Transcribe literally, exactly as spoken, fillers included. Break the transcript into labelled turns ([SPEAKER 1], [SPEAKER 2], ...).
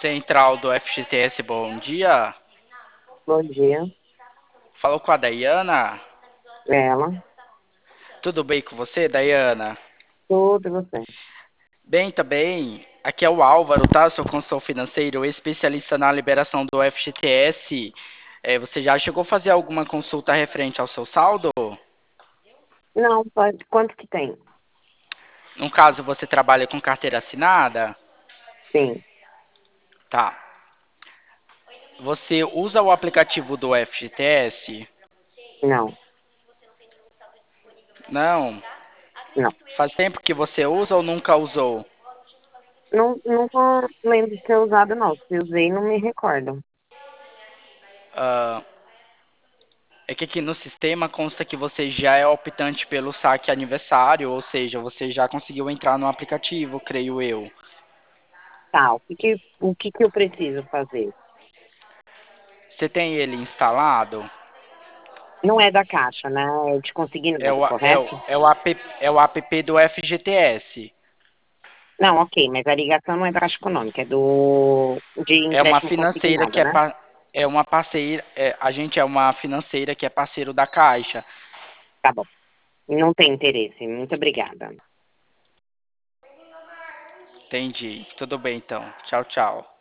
[SPEAKER 1] Central do F G T S, bom dia.
[SPEAKER 2] Bom dia.
[SPEAKER 1] Falou com a Dayana.
[SPEAKER 2] Ela.
[SPEAKER 1] Tudo bem com você, Dayana?
[SPEAKER 2] Tudo e você?
[SPEAKER 1] Bem também. Aqui é o Álvaro, tá? Sou consultor financeiro, especialista na liberação do F G T S. É, você já chegou a fazer alguma consulta referente ao seu saldo?
[SPEAKER 2] Não, pode. Quanto que tem?
[SPEAKER 1] No caso, você trabalha com carteira assinada?
[SPEAKER 2] Sim.
[SPEAKER 1] Tá. Você usa o aplicativo do F G T S?
[SPEAKER 2] Não.
[SPEAKER 1] Não.
[SPEAKER 2] Não.
[SPEAKER 1] Faz tempo que você usa ou nunca usou?
[SPEAKER 2] Não, nunca lembro de ter usado, não. Se usei, não me recordo.
[SPEAKER 1] Ah, é que aqui no sistema consta que você já é optante pelo saque aniversário, ou seja, você já conseguiu entrar no aplicativo, creio eu.
[SPEAKER 2] Tá, o que que, o que que eu preciso fazer?
[SPEAKER 1] Você tem ele instalado?
[SPEAKER 2] Não é da Caixa, né? É de
[SPEAKER 1] É
[SPEAKER 2] consignado,
[SPEAKER 1] o, é o,
[SPEAKER 2] correto?
[SPEAKER 1] é o, app, é o app do F G T S.
[SPEAKER 2] Não, ok, mas a ligação não é da Caixa Econômica, é do de
[SPEAKER 1] É uma
[SPEAKER 2] empréstimo
[SPEAKER 1] financeira
[SPEAKER 2] consignado,
[SPEAKER 1] que é,
[SPEAKER 2] né?
[SPEAKER 1] pa- é uma parceira, é, a gente é uma financeira que é parceiro da Caixa.
[SPEAKER 2] Tá bom. Não tem interesse. Muito obrigada.
[SPEAKER 1] Entendi. Tudo bem então. Tchau, tchau.